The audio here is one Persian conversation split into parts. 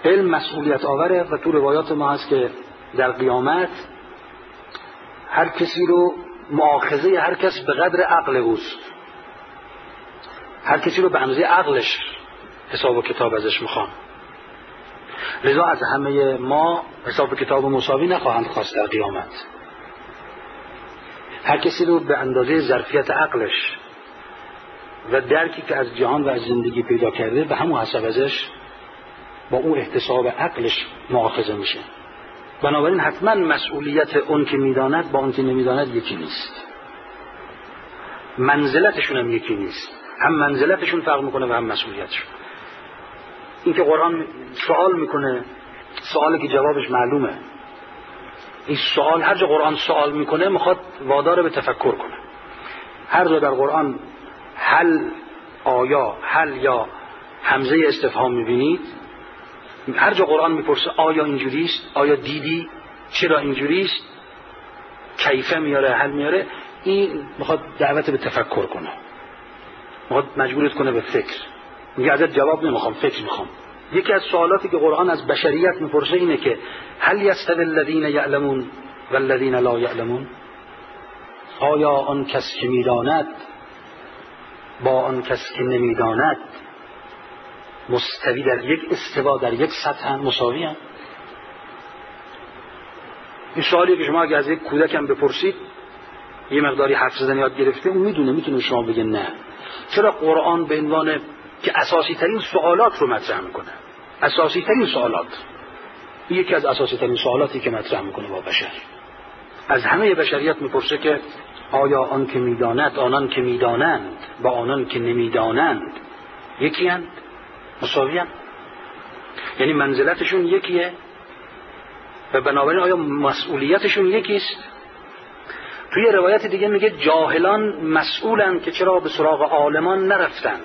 علم مسئولیت آوره و تو روایات ما هست که در قیامت هر کسی رو مؤاخذه هر کس به قدر عقل اوست، هر کسی رو به اندازه عقلش حساب و کتاب ازش میخوان. لذا از همه ما حساب و کتاب مساوی نخواهند خواست در قیامت. هر کسی رو به اندازه ظرفیت عقلش و درکی که از جهان و از زندگی پیدا کرده به همون حساب ازش با اون احتساب عقلش مؤاخذه میشه. بنابراین حتما مسئولیت اون که میداند با اون که نمیداند یکی نیست، منزلتشون هم یکی نیست، هم منزلتشون فرق میکنه و هم مسئولیتشون. این که قرآن سوال میکنه، سوالی که جوابش معلومه، این سوال هر جا قرآن سوال میکنه میخواد وادار به تفکر کنه. هر جا در قرآن هل، آیا، هل یا همزه استفهام میبینید، هر جا قرآن میپرسه آیا اینجوریست، آیا دیدی، چرا اینجوریست، کیفه میاره، هل میاره، این میخواد دعوت به تفکر کنه، میخواد مجبورت کنه به فکر. میگه ازت جواب نمیخوام، فکر میخوام. یکی از سوالاتی که قرآن از بشریت میپرسه اینه که هل یستوی الذین یعلمون والذین لا یعلمون، آیا آن کس که میداند با آن کس که نمیداند مستوی در یک استوا در یک سطح مساوی هم؟ این سوالی که شما اگه از یک کودک هم بپرسید یه مقداری حرف زدن یاد گرفته، اون میتونه شما بگه نه. چرا قرآن به عنوان که اساسی ترین سوالات رو مطرح میکنه، اساسی ترین سوالات، یکی از اساسی ترین سوالاتی که مطرح میکنه با بشر، از همه بشریت میپرسه که آیا آن که میداند، آنان که میدانند با آنان که نمیدانند یکی اند، مساوی اند، یعنی منزلتشون یکیه و بنابراین آیا مسئولیتشون یکیست؟ توی روایت دیگه میگه جاهلان مسئولند که چرا به سراغ عالمان نرفتند.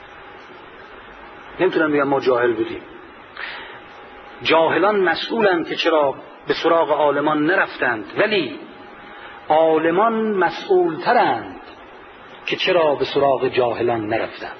نمیتونم بگم ما جاهل بودیم. جاهلان مسئولند که چرا به سراغ عالمان نرفتند، ولی عالمان مسئولترند که چرا به سراغ جاهلان نرفتند.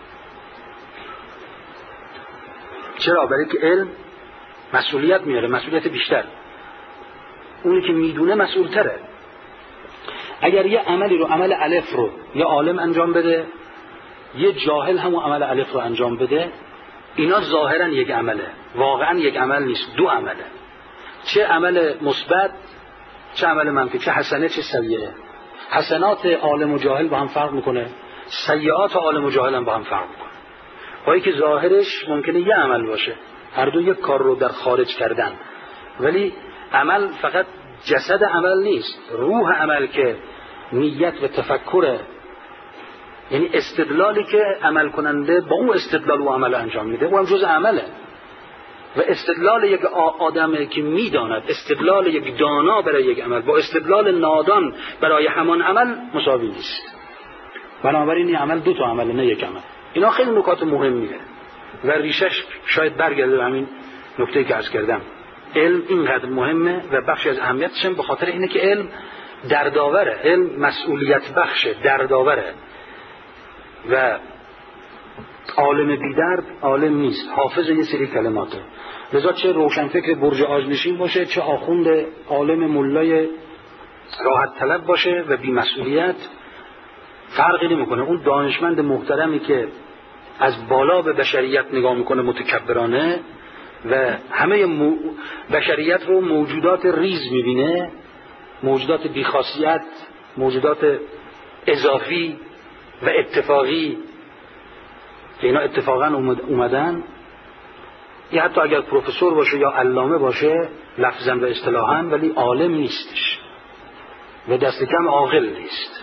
چرا؟ برای که علم مسئولیت میاره، مسئولیت بیشتر. اونی که میدونه مسئولتره. اگر یه عملی رو، عمل الف رو یه عالم انجام بده، یه جاهل همون عمل الف رو انجام بده، اینا ظاهرا یک عمله، واقعا یک عمل نیست، دو عمله. چه عمل مثبت، چه عمل منفی، چه حسنه چه سیئه. حسنات عالم و جاهل با هم فرق میکنه، سیئات عالم و جاهل هم با هم فرق میکنه. با که ظاهرش ممکنه یه عمل باشه، هر دو یک کار رو در خارج کردن، ولی عمل فقط جسد عمل نیست، روح عمل که نیت و تفکره، یعنی استدلالی که عمل کننده با اون استدلال و عمل انجام میده، اون هم جز عمله. و استدلال یک آدمی که میداند، استدلال یک دانا برای یک عمل با استدلال نادان برای همان عمل مساوی نیست. بنابراین این عمل دو تا عمله، نه یک عمل. اینا خیلی نکات مهمیه و ریشش شاید برگرده به همین نکته‌ای که عرض کردم. علم اینقدر مهمه و بخشی از اهمیتش هم به خاطر اینه که علم دردآوره، علم مسئولیت بخشه، دردآوره و عالم بی درد عالم نیست، حافظ یه سری کلماته. لذا چه روشنفکر برج آجنشین باشه، چه آخوند عالم ملای راحت طلب باشه و بی مسئولیت، فرقی نمیکنه. اون دانشمند محترمی که از بالا به بشریت نگاه میکنه متکبرانه و همه بشریت رو موجودات ریز میبینه، موجودات بیخاصیت، موجودات اضافی و اتفاقی که اینا اتفاقا اومدن، یا حتی اگر پروفسور باشه یا علامه باشه لفظاً و اصطلاحاً، ولی عالم نیستش و دست کم عاقل نیست.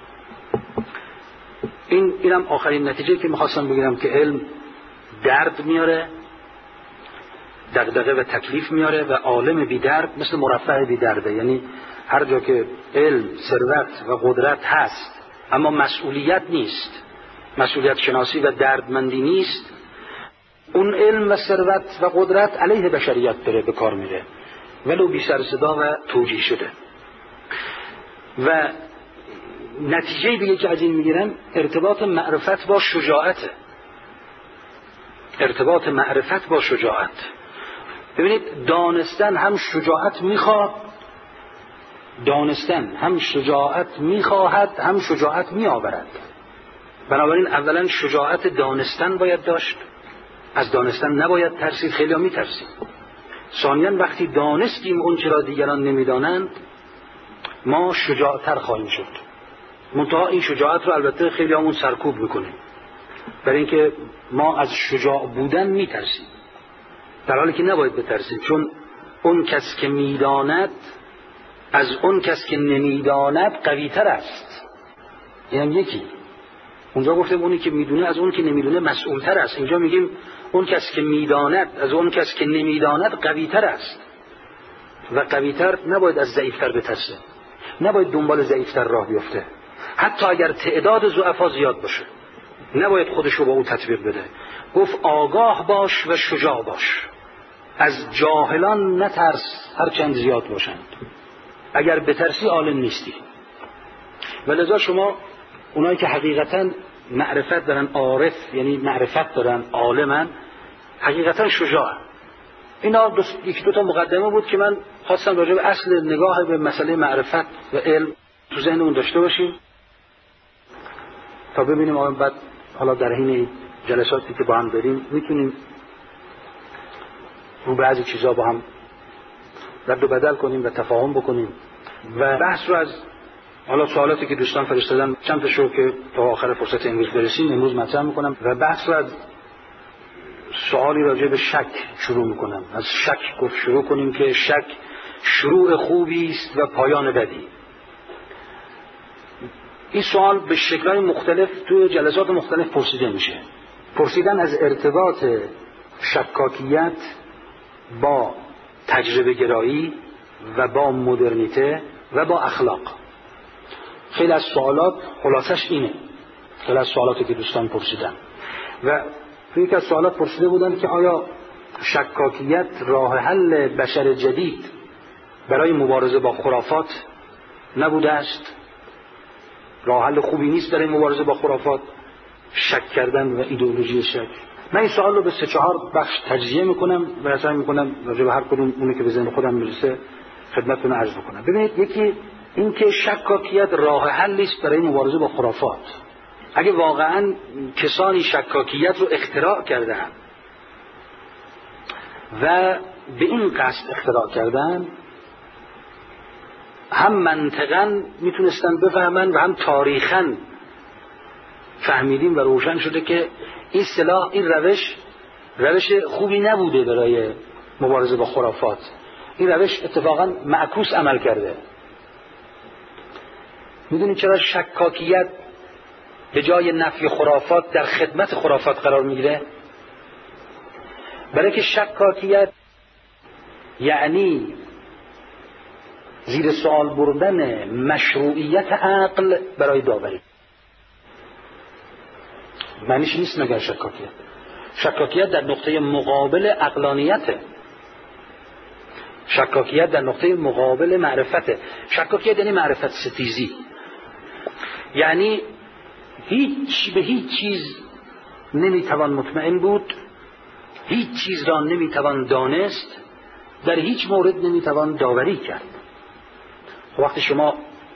اینم آخرین نتیجه که میخواستم بگیرم که علم درد میاره، دغدغه و تکلیف میاره و عالم بی درد مثل مرفع بی درده. یعنی هر جا که علم، ثروت و قدرت هست اما مسئولیت نیست، مسئولیت شناسی و دردمندی نیست، اون علم و ثروت و قدرت علیه بشریت داره به کار میره، ولو بی سر صدا و توجیه شده. و نتیجه دیگه که از این میگیرن ارتباط معرفت با شجاعته. ارتباط معرفت با شجاعت. ببینید دانستن هم شجاعت میخواد، دانستن هم شجاعت میخواهد، هم شجاعت میآورد. بنابراین اولا شجاعت دانستن باید داشت، از دانستن نباید ترسید، خیلی ها میترسید. ثانیاً وقتی دانستیم اون چرا دیگران نمیدانند ما شجاعتر خواهیم شد. منتها این شجاعت رو البته خیلی همون سرکوب میکنیم، برای اینکه ما از شجاع بودن میترسیم، در حالی که نباید بترسیم، چون اون کس که میداند از اون کس که نمیداند قوی‌تر است. یعنی یکی اونجا گفتیم اونی که میدونه از اون که نمیدونه مسئولتر است، اینجا میگیم اون کس که میداند از اون کس که نمیداند قوی‌تر است. و قوی‌تر نباید از ضعیف‌تر بترسه، نباید دنبال ضعیف‌تر راه بیفته، حتی اگر تعداد ضعفا زیاد باشه نباید خودشو با او تطبیق بده. گفت آگاه باش و شجاع باش، از جاهلان نترس هرچند زیاد باشند، اگر بترسی عالم نیستی. ولذا شما اونایی که حقیقتا معرفت دارن، عارف یعنی معرفت دارن، عالمن، حقیقتا شجاع. اینا یکی دو تا مقدمه بود که من خواستم راجع به اصل نگاه به مسئله معرفت و علم تو ذهنمون داشته باشیم تا ببینیم آن بعد حالا در حین جلساتی که با هم داریم میتونیم رو بعضی چیزا با هم رد و بدل کنیم و تفاهم بکنیم و بحث رو از حالا سوالاتی که دوستان فرستادن چند تاشو که تا آخر فرصت امروز برسیم امروز مطرح میکنم و بحث رو از سوالی راجع به شک شروع میکنم. از شک گفت شروع کنیم که شک شروع خوبی است و پایان بدی. این سوال به شکل‌های مختلف تو جلسات مختلف پرسیده میشه. پرسیدن از ارتباط شکاکیت با تجربه گرایی و با مدرنیته و با اخلاق. خیلی از سوالات خلاصش اینه، خیلی از سوالاتی که دوستان پرسیدن و توی یک از سوالات پرسیده بودن که آیا شکاکیت راه حل بشر جدید برای مبارزه با خرافات نبوده است؟ راه حل خوبی نیست برای مبارزه با خرافات شک کردن و ایدئولوژی شک؟ من این سوال رو به 3-4 بخش تجزیه میکنم و سعی میکنم راجع به هر کدوم اونی که به ذهن خودم میرسه خدمتتون عرض بکنم. ببینید، یکی این که شکاکیت راه حلی است برای مبارزه با خرافات. اگه واقعا کسانی شکاکیت رو اختراع کردن و به این قصد اختراع کردن، هم منطقاً میتونستن بفهمن و هم تاریخاً فهمیدیم و روشن شده که این سلاح، این روش خوبی نبوده برای مبارزه با خرافات. این روش اتفاقاً معکوس عمل کرده. میدونید چرا شکاکیت به جای نفی خرافات در خدمت خرافات قرار میگیره؟ برای که شکاکیت یعنی زیر سوال بردن مشروعیت عقل برای داوری. معنیش نیست مگر شکاکیت در نقطه مقابل عقلانیته، شکاکیت در نقطه مقابل معرفته. شکاکیت یعنی معرفت ستیزی، یعنی به هیچ چیز نمیتوان مطمئن بود، هیچ چیز را نمیتوان دانست، در هیچ مورد نمیتوان داوری کرد. وقتی شما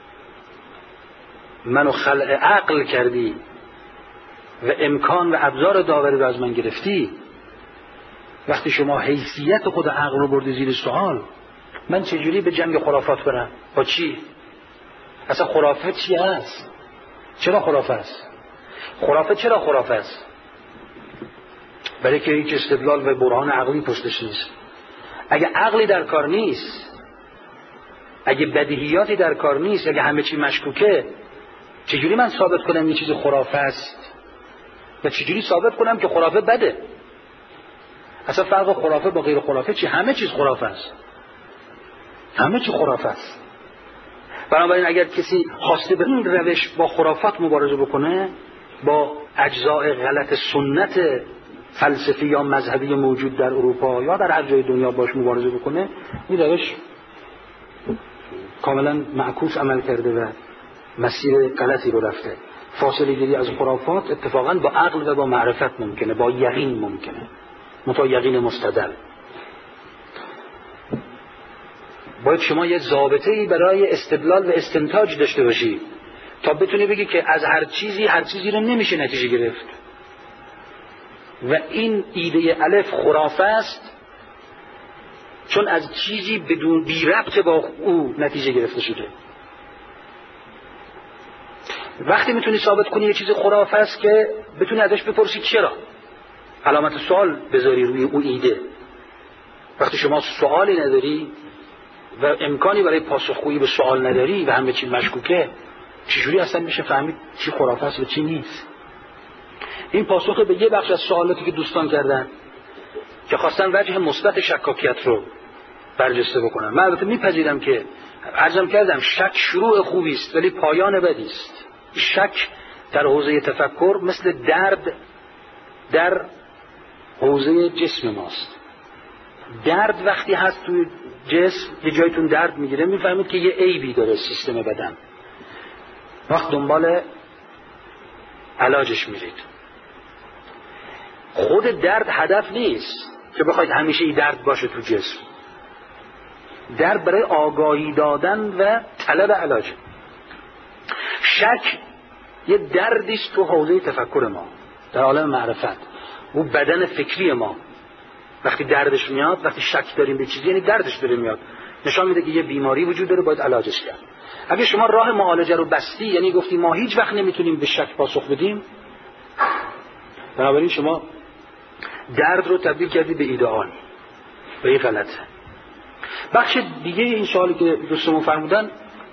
منو خلق عقل کردی و امکان و ابزار داوری رو از من گرفتی، وقتی شما حیثیت خود عقل رو بردی زیر سوال، من چجوری به جنگ خرافات برم؟ با چی؟ اصلا خرافه چی هست؟ چرا خرافه است؟ خرافه چرا خرافه است؟ برای که هیچ استدلال و برهان عقلی پشتش نیست. اگه عقلی در کار نیست، اگه بدیهیاتی در کار نیست، اگه همه چی مشکوکه، چجوری من ثابت کنم یه چیز خرافه است و چجوری ثابت کنم که خرافه بده؟ اصلا فرق خرافه با غیر خرافه چی؟ همه چیز خرافه است، همه چی خرافه است. بنابراین اگر کسی خواسته به این روش با خرافات مبارزه بکنه، با اجزاء غلط سنت فلسفی یا مذهبی موجود در اروپا یا در هر جای دنیا باش مبارزه بکنه، این روش کاملا معکوس عمل کرده و مسیر غلطی رو رفته. فاصله گیری از خرافات اتفاقا با عقل و با معرفت ممکنه، با یقین ممکنه، متا یقین مستدل. باید شما یه ضابطه‌ای برای استدلال و استنتاج داشته باشی تا بتونی بگی که از هر چیزی رو نمیشه نتیجه گرفت و این ایده الف خرافه است چون از چیزی بدون بی ربط با او نتیجه گرفته شده. وقتی میتونی ثابت کنی یه چیز خرافه است که بتونی ازش بپرسی چرا، علامت سوال بذاری روی اون ایده. وقتی شما سوالی نداری و امکانی برای پاسخگویی به سوال نداری و همه چی مشکوکه، چجوری اصلا میشه فهمید چی خرافه است و چی نیست؟ این پاسخ به یه بخش از سوالاتی که دوستان کردن که خواستن وجه مثبت شکاکیت رو برجسته بکنن. من البته میپذیرم که عرضم کردم شک شروع خوبی است ولی پایان بدی است. شک در حوزه تفکر مثل درد در حوزه جسم ماست. درد وقتی هست توی جسم، یه جایتون درد میگیره، میفهمید که یه عیبی داره سیستم بدن، وقت دنبال علاجش میرید. خود درد هدف نیست که بخواید همیشه این درد باشه تو جسم. درد برای آگاهی دادن و طلب علاج. شک یه دردیست تو حوزه تفکر ما در عالم معرفت، و بدن فکری ما وقتی دردش میاد، وقتی شک داریم به چیزی، یعنی دردش داره میاد، نشان میده که یه بیماری وجود داره، باید علاجش کرد. اگه شما راه معالجه رو بستی، یعنی گفتی ما هیچ وقت نمیتونیم به شک پاسخ بدیم، بنابراین شما درد رو تبدیل کردی به ایدئال و این غلطه. بخش دیگه این سوالی که دوستمون فرمودن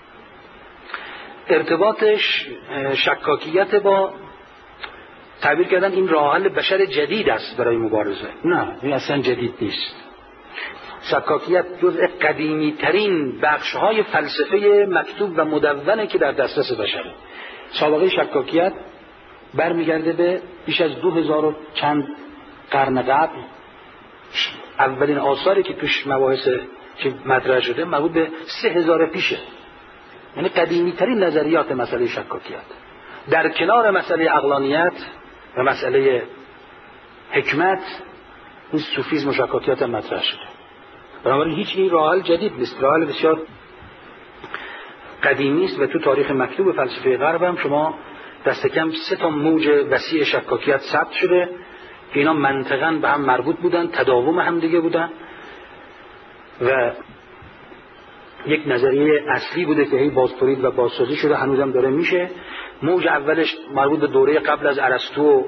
ارتباطش شکاکیت با تعبیر کردن این راه حل بشر جدید است برای مبارزه. نه، این اصلا جدید نیست. شکاکیت جزء قدیمی ترین بخش های فلسفه مکتوب و مدونه که در دسترس بشره. سابقه شکاکیت برمیگرده به بیش از 2000 و چند قرن قبل. اولین آثاری که توش مباحث که مطرح شده مربوط به 3000 پیشه، یعنی قدیمی ترین نظریات مسئله شکاکیت. در کنار مسئله عقلانیت و مسئله حکمت، این صوفیسم و شکاکیت مطرح شده. بنابراین هیچ این راه حل جدید نیست، راه حل بسیار قدیمی است و تو تاریخ مکتوب فلسفه غرب هم شما دست کم 3 موج وسیع شکاکیت ثبت شده که اینا منطقاً به هم مربوط بودن، تداوم هم دیگه بودن و یک نظریه اصلی بوده که هی بازتولید و بازسازی شده، هنوزم داره میشه. موج اولش مربوط به دوره قبل از ارسطو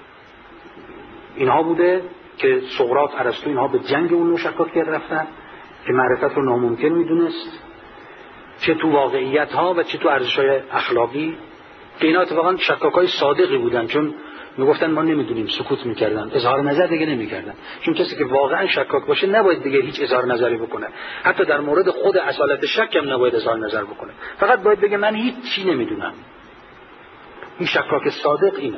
اینها بوده که سقراط، ارسطو، اینها به جنگ اون نوع شکاکیت رفتن که معرفت رو ناممکن میدونست، چه تو واقعیت ها و چه تو ارزش های اخلاقی، که اینا اتفاقا شکاکای صادقی بودن، چون میگفتن ما نمیدونیم، سکوت میکردن، اظهار نظر دیگه نمیکردن، چون کسی که واقعا شکاک باشه نباید دیگه هیچ اظهار نظری بکنه، حتی در مورد خود اصالت شک هم نباید اظهار نظر بکنه، فقط باید بگه من هیچ چی نمیدونم. این شکاک صادق اینه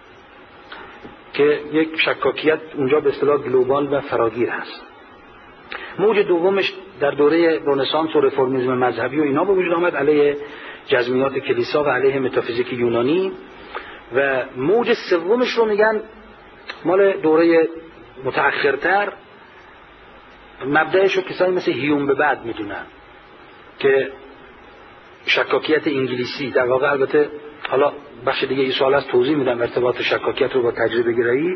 که یک شکاکیت اونجا به اصطلاح گلوبال و فراگیر هست. موج دومش در دوره رنسانس و رفرمیسم مذهبی و اینا به وجود آمد، علیه جزمیات کلیسا و علیه متافیزیک یونانی. و موج سومش رو میگن مال دوره متأخرتر، مبدأش رو کسایی مثل هیوم به بعد میدونن که شکاکیت انگلیسی در واقع، البته حالا بخش دیگه این سوال از توضیح میدم ارتباط شکاکیت رو با تجربه گرایی،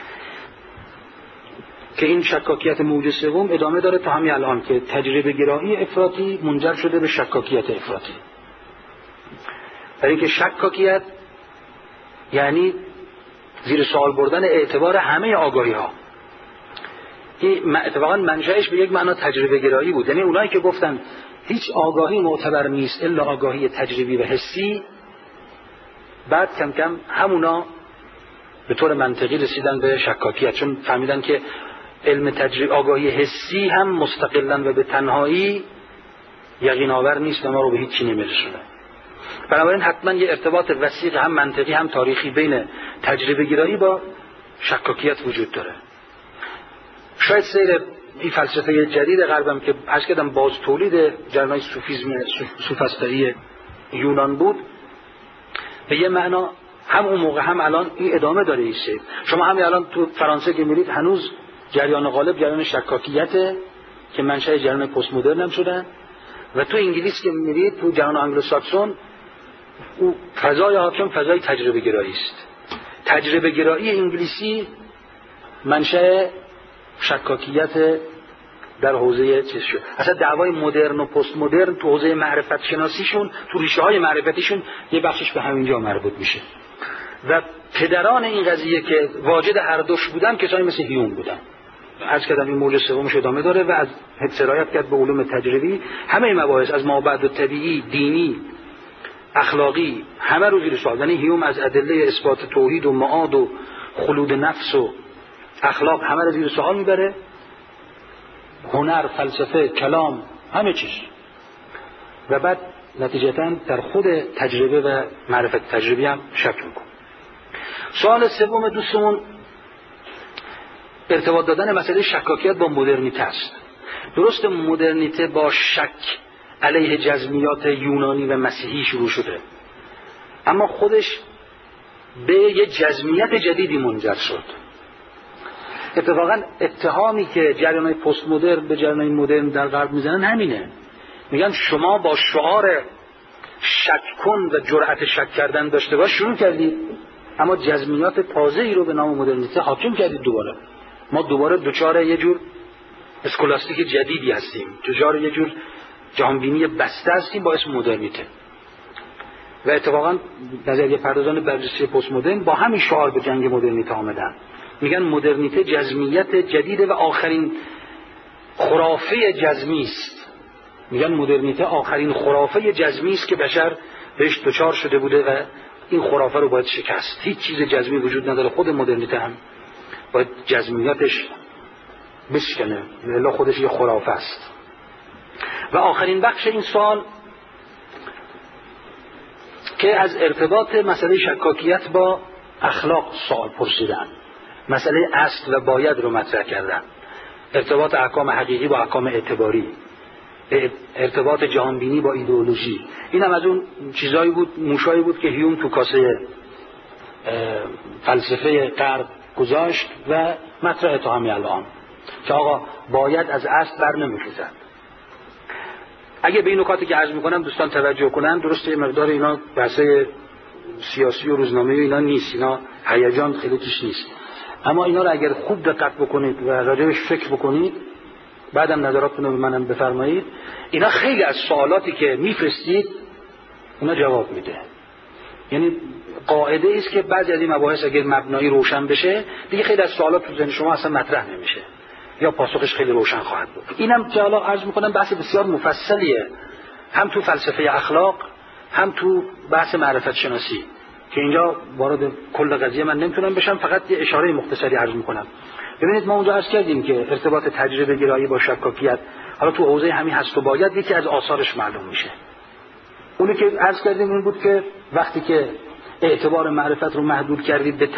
که این شکاکیت موج سوم ادامه داره تا همین الان که تجربه گرایی افراطی منجر شده به شکاکیت افراطی. برای اینکه شکاکیت یعنی زیر سوال بردن اعتبار همه آگاهی ها. این اتفاقا منشأش به یک معنا تجربه گرایی بود، یعنی اونایی که گفتن هیچ آگاهی معتبر نیست الا آگاهی تجربی و حسی، بعد کم کم همونا به طور منطقی رسیدن به شکاکیت، چون فهمیدن که علم آگاهی حسی هم مستقلاً و به تنهایی یقین آور نیست و ما رو به هیچ چی نمیرسونه. بنابراین حتما یه ارتباط وثیق هم منطقی هم تاریخی بین تجربه گرایی با شکاکیت وجود داره. شاید سیر این فلسفه جدید غربم که عرض کردم باز تولید جریان صوفیسم سوفسطایی یونان بود، به یه معنا هم اون موقع هم الان این ادامه داره ایسه. شما همین الان تو فرانسه که میرید هنوز جریان غالب جریان شکاکیته که منشأ جریان پست مدرن هم شدن، و تو انگلیس که میرید تو جهان آنگلوساکسون او فضای حاکم فضای تجربه گرایی است. تجربه گرایی انگلیسی منشأ شکاکیت در حوزه چیز شد. اصلا دعوای مدرن و پست مدرن تو حوزه معرفت شناسیشون، تو ریشه های معرفتیشون یه بخشش به همینجا مربوط میشه. و پدران این قضیه که واجد هر دوش بودن کسانی مثل هیوم بودن. عرض کردم این موج سومش ادامه داره و از سرایت کرد به علوم تجربی. همه مباحث از مابعد طبیعی، دینی، اخلاقی همه رو زیر سوال. یعنی هیوم از ادله اثبات توحید و معاد و خلود نفس و اخلاق همه رو زیر سوال میبره. هنر، فلسفه، کلام، همه چیز. و بعد نتیجتاً در خود تجربه و معرفت تجربی هم شک میکن. سوال سوم دوستمون ارتباط دادن مسئله شکاکیت با مدرنیته است. درست مدرنیته با شک علیه جزمیات یونانی و مسیحی شروع شده، اما خودش به یه جزمیت جدیدی منجر شد. اتفاقا اتهامی که جریان‌های پست مدرن به جریان‌های مدرن در غرب میزنن همینه. میگن شما با شعار شک کن و جرأت شک کردن داشته باش شروع کردید، اما جزمیات تازه‌ای رو به نام مدرنیته حاکم کردید. ما دوباره دچار یه جور اسکولاستیک جدیدی هستیم، دچار یه جور جهانبینی بسته هستیم با اسم مدرنیته. و اتفاقا نظریه پردازان برجسته پست مدرن با همین شعار به جنگ مدرنیته آمدن. میگن مدرنیته جزمیت جدیده و آخرین خرافه جزمی است. میگن مدرنیته آخرین خرافه جزمی است که بشر بهش دچار شده بوده و این خرافه رو باید شکست. هیچ چیز جزمی وجود نداره. خود مدرنیته هم باید جزمیاتش بشکنه، الا خودش یه خرافه است. و آخرین بخش این سوال که از ارتباط مسئله شکاکیت با اخلاق سوال پرسیدن، مسئله اصل و باید رو مطرح کردن، ارتباط احکام حقیقی با احکام اعتباری، ارتباط جهانبینی با ایدئولوژی. این هم از اون چیزایی بود، موشایی بود که هیوم تو کاسه فلسفه غرب گذاشت و مطرح تا همین الان که آقا باید از اصل بر نمی‌خیزد. اگه به این نکاتی که عرض میکنم دوستان توجه کنن، درسته مقدار اینا بحثه سیاسی و روزنامه‌ای اینا نیست، اینا هیجان خیلی توش نیست، اما اینا رو اگر خوب دقت بکنید و راجعش فکر بکنید، بعدم نظراتتون رو به منم بفرمایید، اینا خیلی از سوالاتی که میفرستید اینا جواب میده. یعنی قاعده است که بعضی از این مباحث اگر مبنایی روشن بشه دیگه خیلی از سوالات تو ذهن شما اصلا مطرح نمیشه یا پاسخش خیلی روشن خواهد بود. اینم که حالا عرض میکنم بحث بسیار مفصلیه، هم تو فلسفه اخلاق هم تو بحث معرفت شناسی، که اینجا وارد کل قضیه من نمیتونم بشم، فقط یه اشاره مختصری عرض میکنم. ببینید ما اونجا عرض کردیم که ارتباط تجربه گرایی با شکاکیت حالا تو حوزه همین هست و باید یکی از آثارش معلوم میشه. اونی که عرض کردیم این بود که وقتی که اعتبار معرفت رو محدود کردید به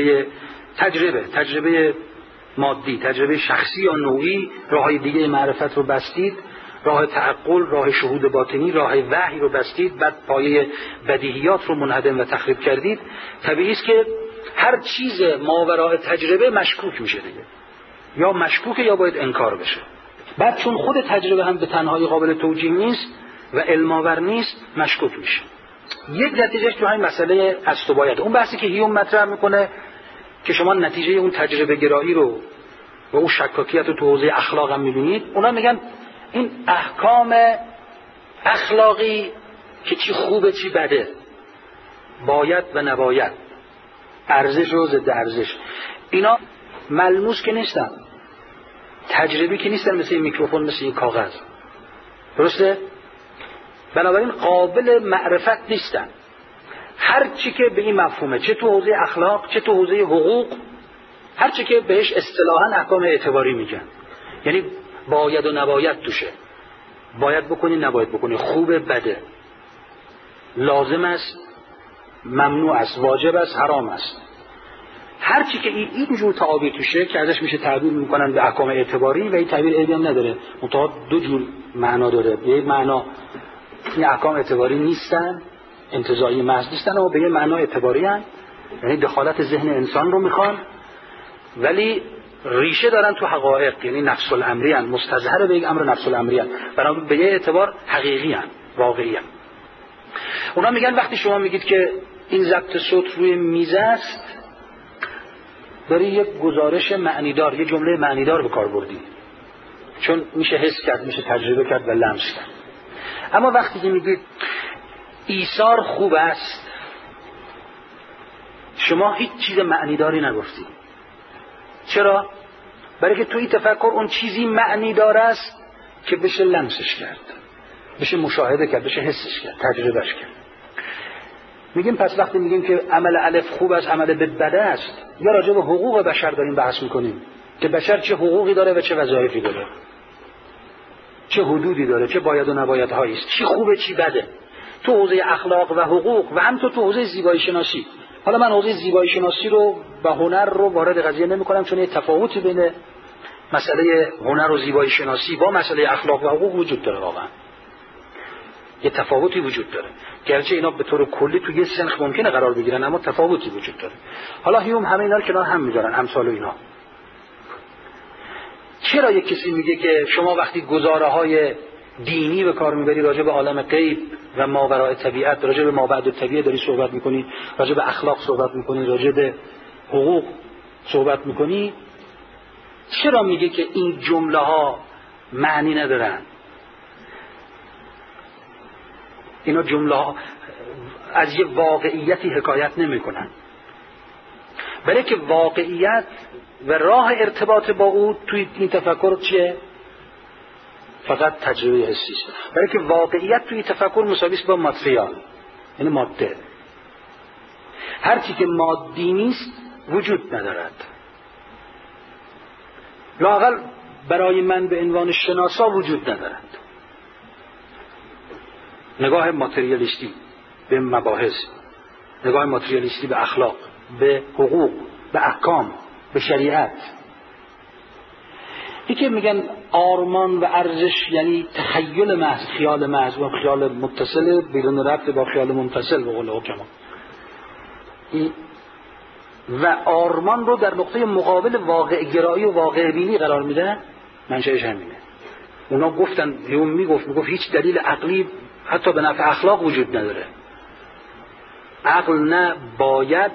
تجربه مادی، تجربه شخصی یا نوعی، راههای دیگه معرفت رو بستید، راه تعقل، راه شهود باطنی، راه وحی رو بستید، بعد پایه بدیهیات رو منهدم و تخریب کردید، طبیعی است که هر چیز ماوراء تجربه مشکوک میشه دیگه، یا مشکوکه یا باید انکار بشه. بعد چون خود تجربه هم به تنهایی قابل توجیه نیست و علم‌آور نیست، مشکوک میشه. یک نتیجهش تو همین مسئله است و باید، اون بحثی که هیوم مطرح میکنه که شما نتیجه اون تجربه گرایی رو و اون شکاکیت رو تو حوزه اخلاق هم میبینید. اونا میگن این احکام اخلاقی که چی خوبه چی بده، باید و نباید، ارزش و ضد ارزش، اینا ملموس که نیستن، تجربی که نیستن، مثل این میکروفون، مثل این کاغذ، درسته؟ بنابراین قابل معرفت نیستن. هر چی که به این مفهومه، چه تو حوزه اخلاق چه تو حوزه حقوق، هر چی که بهش اصطلاحاً احکام اعتباری میگن، یعنی باید و نباید توشه، باید بکنی نباید بکنی، خوبه بده، لازم است ممنوع است، واجب است حرام است، هر چی که اینجور تعابیر توشه که ازش میشه تعبیر میکنن به احکام اعتباری، و این تعبیر عیبی هم نداره، منتها دو جور معنا داره. یک معنا این احکام اعتباری نیستن، انتزاعی محض نیستن و به یه معنا اعتباری هستند، یعنی دخالت ذهن انسان رو میخوان ولی ریشه دارن تو حقایق، یعنی نفس الامری هستند، مستظهر به یک امر نفس الامری هستند، بنابراین به یه اعتبار حقیقی هستند، واقعی هستند. اونا میگن وقتی شما میگید که این ضبط صوت روی میز است، داری یک گزارش معنیدار، یک جمله معنیدار به کار بردی، چون میشه حس کرد، میشه تجربه کرد و لمس کرد. اما وقتی که میگید ایثار خوب است، شما هیچ چیز معنیداری نگفتی. چرا؟ برای که توی تفکر اون چیزی معنیدار است که بشه لمسش کرد، بشه مشاهده کرد، بشه حسش کرد، تجربهش کرد. میگیم پس وقتی میگیم که عمل الف خوب است، عمل ب بد است، یا راجع به حقوق بشر داریم بحث میکنیم که بشر چه حقوقی داره و چه وظایفی داره، چه حدودی داره، چه باید و نباید هایی است، چی خوبه چی بده، تو حوزه اخلاق و حقوق و هم تو حوزه زیبایی شناسی. حالا من حوزه زیبایی شناسی رو و هنر رو وارد قضیه نمی‌کنم، چون یه تفاوتی بین مسئله هنر و زیبایی شناسی با مسئله اخلاق و حقوق وجود داره، واقعا یه تفاوتی وجود داره، گرچه اینا به طور کلی تو یه سنخ ممکنه قرار بگیرن اما تفاوتی وجود داره. حالا هیوم همه اینا رو کنار هم میذارن، امثال اینا. چرا یک کسی میگه که شما وقتی گزاره‌های دینی به کار میبری، راجع به عالم غیب و ماوراء طبیعت، راجع به مابعد الطبیعه داری صحبت میکنی، راجع به اخلاق صحبت میکنی، راجع به حقوق صحبت میکنی، چرا میگه که این جمله ها معنی ندارن؟ اینا جمله ها از یه واقعیتی حکایت نمیکنن، برای که واقعیت و راه ارتباط با او توی این تفکر چیه؟ فقط تجربه حسی است. برای که واقعیت توی تفکر مساوی است با ماتریال، یعنی ماده. هر چی که مادی نیست وجود ندارد، لااقل برای من به عنوان شناسا وجود ندارد. نگاه ماتریالیستی به مباحث، نگاه ماتریالیستی به اخلاق، به حقوق، به احکام، به شریعت. این که میگن آرمان و ارزش یعنی تخیل محض، خیال محض و خیال متصل بدون ربط با خیال منفصل به قول حکما. و آرمان رو در نقطه مقابل واقع گرایی و واقع بینی قرار میده، منشأش همینه. اونا گفتن، هیوم میگفت هیچ دلیل عقلی حتی به نفع اخلاق وجود نداره. عقل نه باید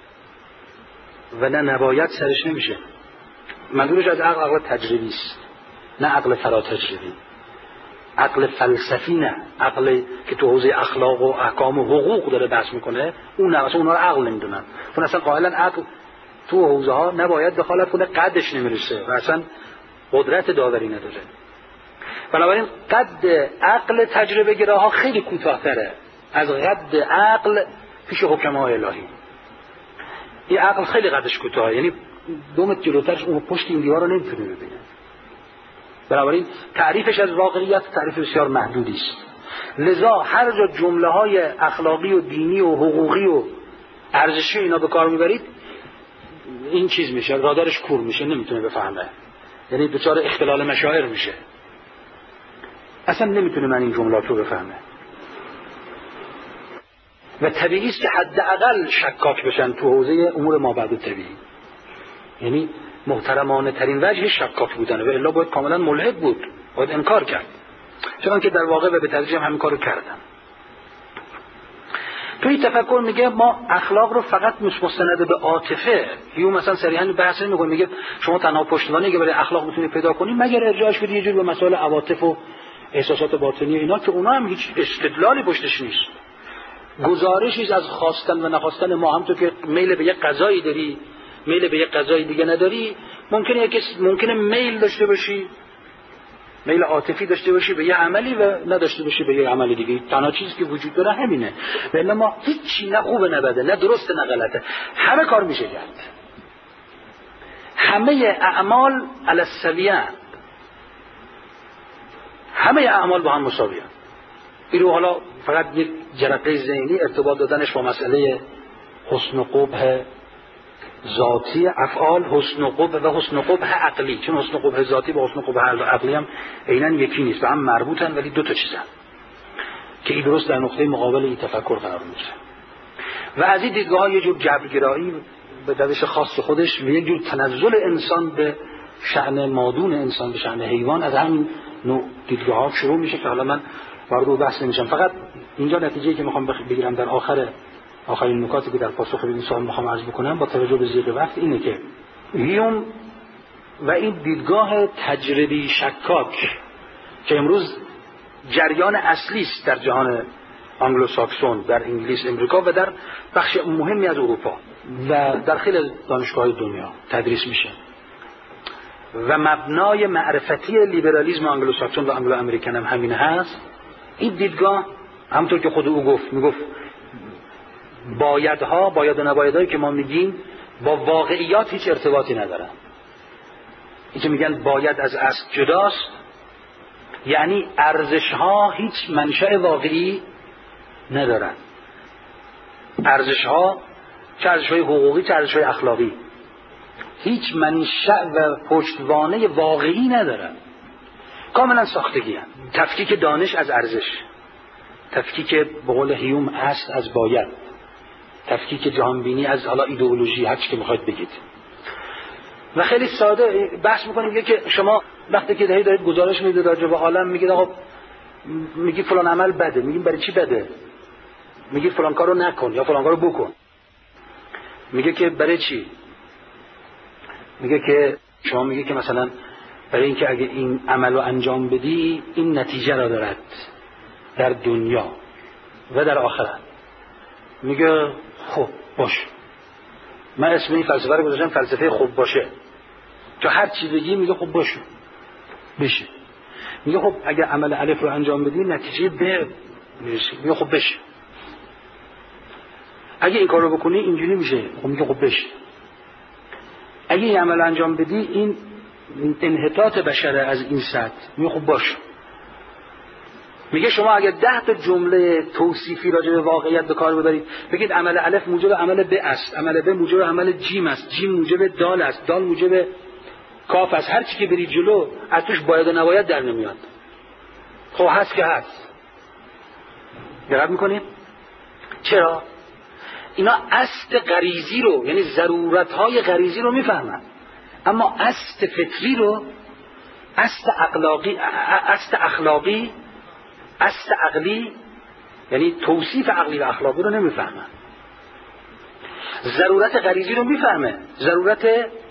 و نه نباید سرش نمیشه. منظورش از عقل تجربی است، نه عقل فرا تجربی، عقل فلسفی، نه عقل که تو حوزه اخلاق و احکام و حقوق داره بحث میکنه. اون نه، اصلا اونا رو عقل نمیدونن، چون اصلا قائلا عقل تو حوزه ها نباید دخالت کنه، قدش نمیرسه و اصلا قدرت داوری نداره. بنابراین قد عقل تجربه گراها خیلی کوتاه‌تره از قد عقل پیش حکمای الهی. این عقل خیلی قدش کوتاهه، یعنی 2 متر جلوترش اون پشت این دیوار رو نمیتونه ببینه. بنابراین تعریفش از واقعیت تعریف بسیار محدودی است. لذا هر جا جمله‌های اخلاقی و دینی و حقوقی و ارزشی اینا به کار میبرید، این چیز میشه، رادارش کور میشه، نمیتونه بفهمه، یعنی دچار اختلال مشاعر میشه، اصلا نمیتونه من این جملات رو بفهمه. و طبیعی است که حداقل شکاک بشن تو حوزه امور مابعد طبیعی، یعنی محترمانه ترین وجه شکاک بودن، و الا باید کاملا ملحد بود، باید انکار کرد، چون که در واقع و به تدریج همین کارو کردن. توی تفکر میگه ما اخلاق رو فقط مستند به عاطفه، یو مثلا صریحا بحث نمی‌کنه، میگه شما تنها پشتوانه که برای اخلاق میتونید پیدا کنید مگر ارجاعش بدید یه جور به مسائل عواطف و احساسات باطنی اینا، که اونا هم هیچ استدلالی پشتش نیست، گزارشی از خواستن و نخواستن ما. هم تو که میل به یک غذایی داری، میل به یک غذای دیگه نداری، ممکنه میل داشته باشی، میل عاطفی داشته باشی به یه عملی و نداشته باشی به یه عمل دیگه. تنها چیزی که وجود داره همینه. ولی ما هیچی نه خوبه نه بده، نه درسته نه غلطه، همه کار میشه کرد. همه اعمال علی السویه، همه اعمال با هم مساویه. این رو حالا فقط یک جرقه ذهنی ارتباط دادنش با مسئله حسن و قبح ذاتی افعال، حسن و قبح و حسن و قبح عقلی، چون حسن و قبح ذاتی با حسن و قبح عقلی هم عیناً یکی نیست، به هم مربوطن ولی 2 تا چیزن. که این درست در نقطه مقابل این تفکر قرار میگیره و از این دیدگاه یه جور جبرگرایی به روش خاص خودش و یک جور تنزل انسان به شأن مادون انسان به شأن حیوان از همین نوع دیدگاه ها شروع میشه که حالا من وارد اون بحث نمیشم. فقط اینجا نتیجه‌ای که میخوام بگیرم در آخرین نکاتی که در پاسخ به این سوال میخوام عرض بکنم با توجه به ضیق وقت اینه که هیوم و این دیدگاه تجربی شکاک که امروز جریان اصلی است در جهان آنگلوساکسون، در انگلیس، امریکا و در بخش مهمی از اروپا و در خیلی دانشگاه‌های دنیا تدریس میشه و مبنای معرفتی لیبرالیسم آنگلوساکسون و آنگلو امریکن هم همین هست. این دیدگاه همونطور که خود او میگفت بایدها، باید و نبایدهایی که ما میگیم با واقعیات هیچ ارتباطی ندارن. این که میگن باید از اصل جداست یعنی ارزش‌ها هیچ منشأ واقعی ندارن. ارزش‌ها چه ارزش‌های حقوقی چه ارزش‌های اخلاقی هیچ منشأ و پشتوانه واقعی ندارن، کاملا ساختگی هستند. تفکیک دانش از ارزش، تفکیک به قول هیوم اصل از باید، تفکیک جهانبینی از حالا ایدئولوژی، هر چی که میخواید بگید. و خیلی ساده بحث میکنیم که شما وقتی که دارید گزارش میدید راجع به عالم میگید آقا میگی فلان عمل بده، میگیم برای چی بده؟ میگی فلان کارو نکن یا فلان کارو بکن. میگه که برای چی؟ میگه که شما میگه که مثلا برای اینکه اگه این عملو انجام بدی این نتیجه را دارد در دنیا و در آخرت. میگه خب باشه، من اسم این فلسفه رو گذاشتم فلسفه خوب باشه. تو هر چی بگی میگه خب باشه بشه. میگه خب اگه عمل الف رو انجام بدی نتیجه ب میرسه. میگه خب بشه. اگه این کار رو بکنی اینجوری میشه. خب میگه خب بشه. اگه این عمل انجام بدی این انحطاط بشره از این سطح. میگه خب باشه. میگه شما اگر 10 تا جمله توصیفی راجع به واقعیت به کار ببرید، بگید عمل الف موجب عمل ب است، عمل ب موجب عمل جیم است، جیم موجب دال است، دال موجب کاف است، هر چی که برید جلو از توش باید و نباید در نمیاد. خب هست که هست. دقت میکنید؟ چرا؟ اینا اصل غریزی رو یعنی ضرورت‌های غریزی رو میفهمن، اما اصل فطری رو، اصل اخلاقی، اصل عقلی یعنی توصیف عقلی و اخلاقی رو نمیفهمن. ضرورت غریزی رو میفهمه، ضرورت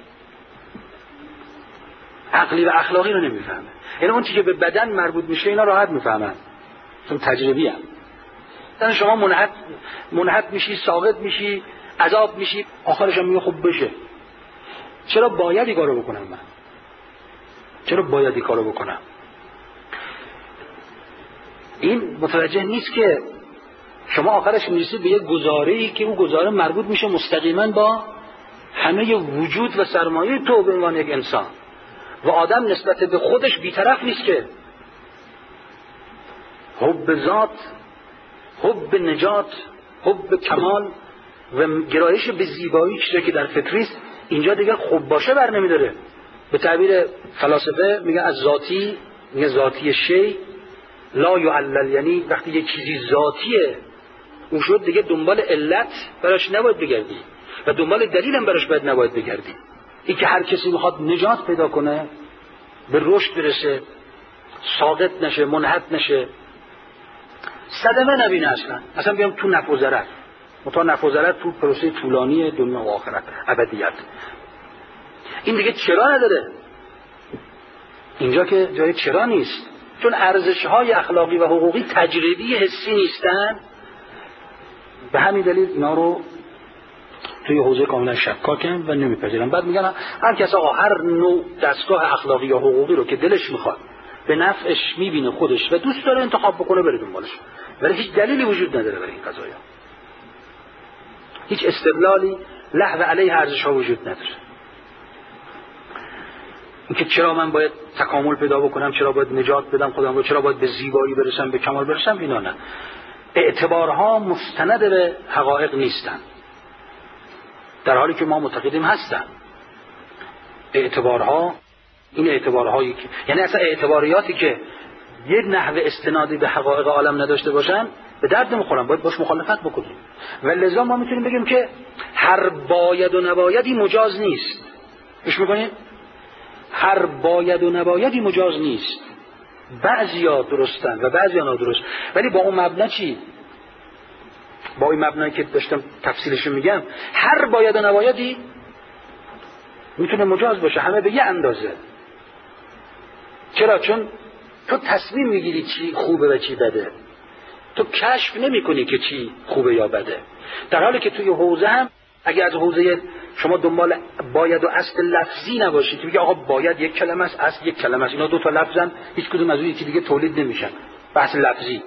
عقلی و اخلاقی رو نمیفهمه. یعنی اون چیزی که به بدن مربوط میشه اینا راحت میفهمن چون تجربی هم. مثلا شما منحت میشی، ساقط میشی، عذاب میشی، آخرش هم میگه خب بشه. چرا باید این کارو بکنم من؟ چرا باید این کارو بکنم؟ این متوجه نیست که شما آخرش میرسید به یک گزاره‌ای که اون گزاره مربوط میشه مستقیما با همه وجود و سرمایه تو به عنوان یک انسان و آدم نسبت به خودش بی‌طرف نیست که حب ذات، حب نجات، حب کمال و گرایش به زیبایی چیزی که در فطریست اینجا دیگه خوب باشه بر نمیداره. به تعبیر فلاسفه میگه از ذاتی، میگه ذاتی شی لا یعلل، یعنی وقتی یک چیزی ذاتیه اون شد دیگه دنبال علت براش نباید بگردی و دنبال دلیل هم براش باید نباید بگردی. این که هر کسی میخواد نجات پیدا کنه، به رشد برسه، ساقط نشه، منحط نشه، صدمه نبینه اصلا بیام تو نفع و ضرر. متا نفع و ضرر تو پروسه طولانی دنیا و آخرت، ابدیت. این دیگه چرا نداره. اینجا که جای چرا نیست، چون ارزش‌های اخلاقی و حقوقی تجربی حسی نیستن. به همین دلیل اینا رو توی حوزه کاملا شکاکن و نمیپذیرن. بعد میگن هر کس آقا هر نوع دستگاه اخلاقی یا حقوقی رو که دلش میخواد به نفعش میبینه خودش و دوست داره انتخاب بکنه بره دنبالش، ولی هیچ دلیلی وجود نداره برای این قضایا. هیچ استدلالی لحو علیه ارزش‌ها وجود نداره. اینکه چرا من باید تکامل پیدا بکنم، چرا باید نجات بدم خودم رو، چرا باید به زیبایی برسم، به کمال برسم، اینا نه. اعتبارها مستند به حقایق نیستن، در حالی که ما معتقدیم هستن. اعتبارها این اعتبارهایی که یعنی اصلا اعتباریاتی که یک نحوه استنادی به حقایق عالم نداشته باشن به درد نمیخورن، باید باش مخالفت بکنیم. و لذا ما میتونیم بگیم که هر باید و نبایدی مجاز نیست. گوش میکنید؟ هر باید و نبایدی مجاز نیست. بعضیا درستن و بعضیا نادرست. ولی با اون مبنا چی؟ با این مبنایی که داشتم تفصیلش میگم، هر باید و نبایدی میتونه مجاز باشه، همه به یه اندازه. چرا؟ چون تو تصمیم میگیری چی خوبه و چی بده، تو کشف نمی کنی که چی خوبه یا بده. در حالی که توی حوزه هم اگه از حوزه شما دنبال باید و اصل لفظی نباشید که بگی آقا باید یک کلمه است، اصل یک کلمه است، اینا دو تا لفظن، هیچ کدوم از اون یکی دیگه تولید نمیشن، بحث لفظی.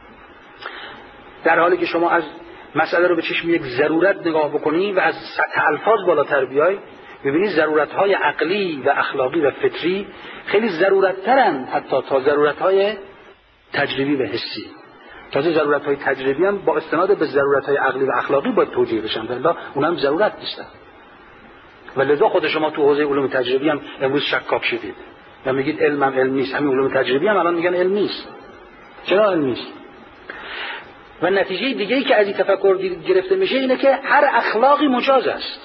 در حالی که شما از مسئله رو به چشم یک ضرورت نگاه بکنی و از سطح الفاظ بالاتر بیای، ببینید ضرورت‌های عقلی و اخلاقی و فطری خیلی ضرورت‌ترن حتی تا ضرورت‌های تجربی و حسی. تازه ضرورت‌های تجربی هم با استناد به ضرورت‌های عقلی و اخلاقی باید توجیه بشن، ولی اونم ضرورت نیستن. ولذا خود شما تو حوزه علوم تجربی هم امروز شکاک شدید و میگید علم هم علم نیست. همین علوم تجربی هم الان میگن علم نیست. چرا علم نیست؟ و نتیجه دیگه‌ای که از این تفکر گرفته میشه اینه که هر اخلاقی مجاز است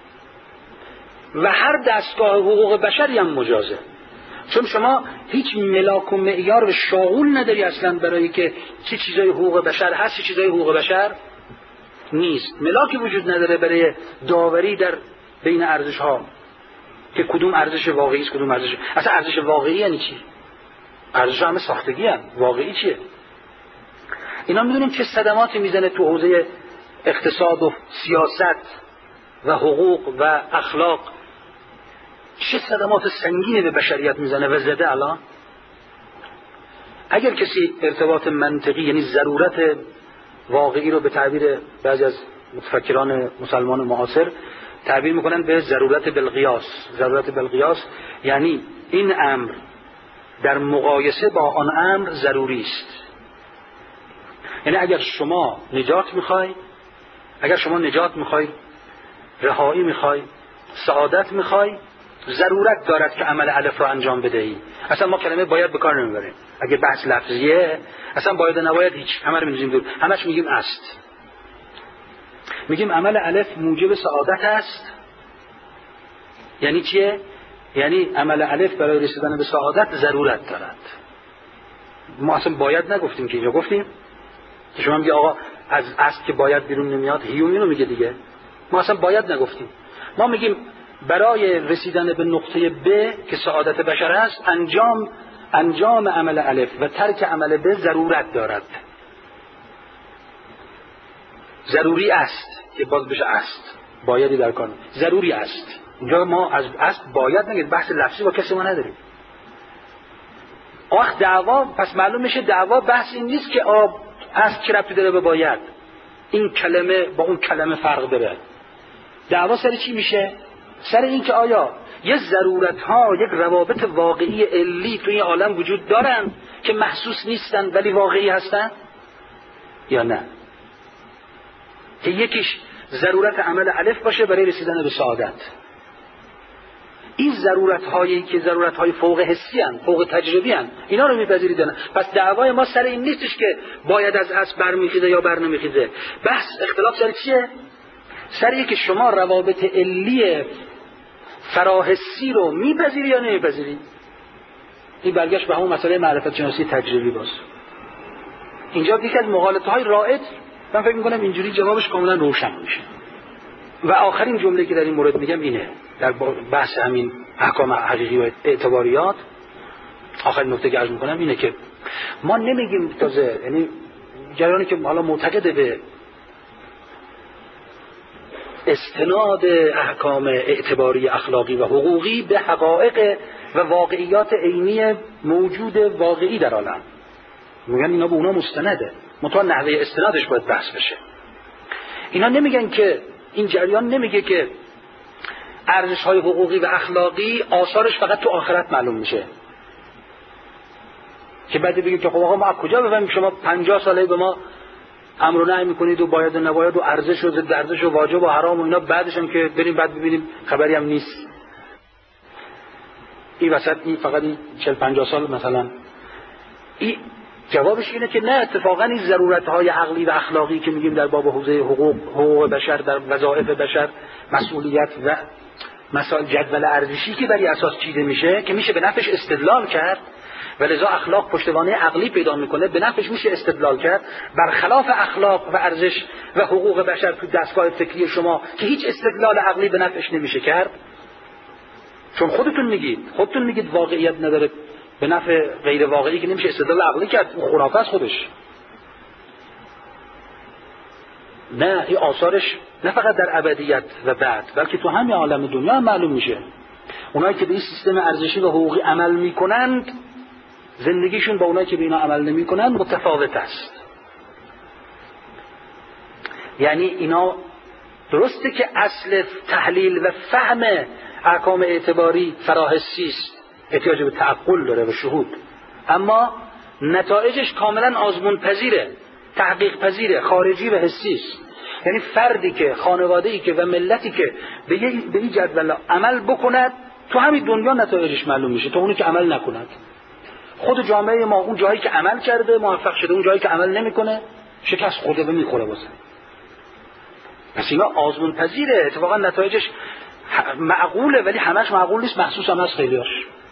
و هر دستگاه حقوق بشری هم مجازه. چون شما هیچ ملاک و معیار و شاغول نداری اصلا برای که چه چیزای حقوق بشر هست، چه چیزای حقوق بشر نیست. ملاکی وجود نداره برای داوری در بین ارزش ها که کدوم ارزش واقعی است، کدوم ارزش اصلا ارزش واقعی یعنی چی؟ ارزش همه ساختگی هست، واقعی چیه؟ اینا میدونیم چه صدماتی میزنه تو حوزه اقتصاد و سیاست و حقوق و اخلاق، چه صدمات سنگینی به بشریت میزنه و زده. الان اگر کسی ارتباط منطقی یعنی ضرورت واقعی رو به تعبیر بعضی از متفکران مسلمان معاصر تعبیر میکنن به ضرورت بالقیاس. ضرورت بالقیاس یعنی این امر در مقایسه با آن امر ضروری است. یعنی اگر شما نجات میخوای، رهایی میخوای، سعادت میخوای، ضرورت دارد که عمل الف را انجام بدهی. اصلا ما کلمه باید به کار نمیبریم. اگه بحث لفظیه اصلا باید و نباید هیچ، همه رو می‌ریزیم دور، همش میگیم است. میگیم عمل الف موجب سعادت است. یعنی چیه؟ یعنی عمل الف برای رسیدن به سعادت ضرورت دارد. ما اصلا باید نگفتیم که اینجا گفتیم که شما میگه آقا از است که باید بیرون نمیاد، هیوم اینو میگه دیگه. ما اصلا باید نگفتیم. ما میگیم برای رسیدن به نقطه ب که سعادت بشر است انجام عمل الف و ترک عمل ب ضرورت دارد. ضروری است که باز بشه است، بایدی در کار ضروری است. اینجا ما از است باید نگید، بحث لفظی با کسی ما نداریم. آخ دعوا، پس معلوم میشه دعوا بحث این نیست که است چه ربطی داره به باید، این کلمه با اون کلمه فرق داره. دعوا سر چی میشه؟ سر این که آیا یه ضرورت ها، یک روابط واقعی علی توی این عالم وجود دارن که محسوس نیستن ولی واقعی هستن یا نه؟ که یکیش ضرورت عمل الف باشه برای رسیدن به سعادت. این ضرورت هایی که ضرورت های فوق حسی هستند، فوق تجربی هستند، اینا رو میپذیرید نه؟ پس دعوای ما سر این نیستش که باید از اصل برمیخیزه یا بر نمیخیزه. بحث اختلاف سر چیه؟ سر اینه که شما روابط علی فراحسی رو میپذیری یا نمیپذیری. این برگشت به همون مسئله معرفت شناسی تجربی باز. اینجا یکی از مغالطه های رائج، من فکر میکنم اینجوری جوابش کاملا روشن میشه. و آخرین جمله که در این مورد میگم اینه، در بحث همین احکام حقیقی و اعتباریات، آخرین نکته که عرض میکنم اینه که ما نمیگیم تازه، یعنی جریانی که حالا معتقد به استناد احکام اعتباری اخلاقی و حقوقی به حقایق و واقعیات عینی موجود واقعی در عالم، میگن اینا به اونا مستنده، منتها نحوه استنادش باید بحث بشه. اینا نمیگن که این جریان نمیگه که ارزش‌های حقوقی و اخلاقی آثارش فقط تو آخرت معلوم میشه، که بعد بگیم که خب آقا ما از کجا بفهمیم شما 50 ساله به ما امر و نهی میکنید و باید و نباید و ارزش و ضد ارزش و واجب و حرام و اینا، بعدش هم که بریم بعد ببینیم خبری هم نیست. این وسط این فقط 40-50 سال مثلا این جوابش اینه که نه، اتفاقا این ضرورت‌های عقلی و اخلاقی که میگیم در باب حوزه حقوق بشر، در وظایف بشر، مسئولیت و مسائل جدول ارزشی که بر اساس چیده میشه که میشه به نفعش استدلال کرد و لذا اخلاق پشتوانه عقلی پیدا میکنه، به نفعش میشه استدلال کرد، برخلاف اخلاق و ارزش و حقوق بشر تو دستگاه فکری شما که هیچ استدلال عقلی به نفعش نمیشه کرد. چون خودتون میگید واقعیت نداره، به نفع غیر واقعی که نمیشه استدلال عقلی کرد، اون خرافه است خودش. نه، این آثارش نه فقط در ابدیت و بعد، بلکه تو همین عالم دنیا هم معلوم میشه. اونایی که به این سیستم ارزشی و حقوقی عمل میکنند، زندگیشون با اونایی که به اینا عمل نمیکنند متفاوت است. یعنی اینا درسته که اصل تحلیل و فهم احکام اعتباری فراحسی است، احتیاج به تعقل داره و شهود، اما نتایجش کاملا آزمون پذیره، تحقیق پذیره، خارجی و حسی است. یعنی فردی که، خانواده‌ای که و ملتی که به این جدول عمل بکند، تو همین دنیا نتایجش معلوم میشه، تو اونی که عمل نکند. خود جامعه ما اون جایی که عمل کرده موفق شده، اون جایی که عمل نمیکنه شکست خورده و میخوره واسه. پس اینا آزمون پذیره، اتفاقا نتایجش معقوله، ولی همش معقول نیست، محسوس هم از خیلیاش.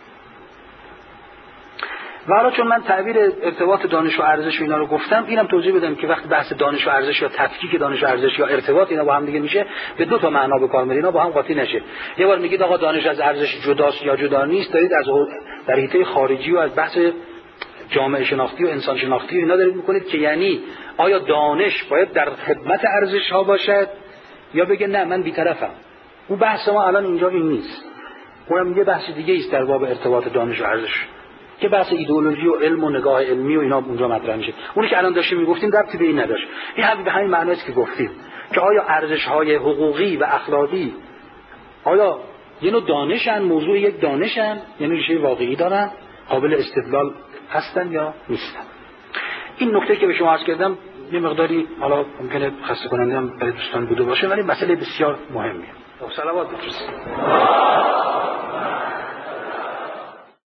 و حالا چون من تعبیر ارتباط دانش و ارزش و اینا رو گفتم، اینم توضیح بدم که وقتی بحث دانش و ارزش یا تفکیک دانش و ارزش یا ارتباط اینا با هم دیگه میشه، به دو تا معنا به کار میاد، اینا با هم قاطی نشه. یه بار میگید آقا دانش از ارزش جداست یا جدا نیست، دارید از در حیطه خارجی و از بحث جامعه شناختی و انسان شناختی و اینا دارید میکنید که یعنی آیا دانش باید در خدمت ارزش ها باشد یا بگه نه من بی‌طرفم. اون بحث ما الان اینجا این نیست، اونم یه بحث دیگه است در باب ارتباط دانش و ارزش که بحث ایدئولوژی و علم و نگاه علمی و اینا اونجا مطرح میشه. اونی که الان داشتیم میگفتیم ربطی به این نداشت. این هم به همین معنی است که گفتیم که آیا ارزش‌های حقوقی و اخلاقی آیا یه نوع دانشن، موضوع یک دانشن، یعنی ریشه واقعی دارن، قابل استدلال هستن یا نیستن. این نکته که به شما عرض کردم یه مقداری حالا ممکنه خسته کننده هم برای دوستان بوده باشه، ولی مسئله بسیار مهمیه. صلوات بفرستید.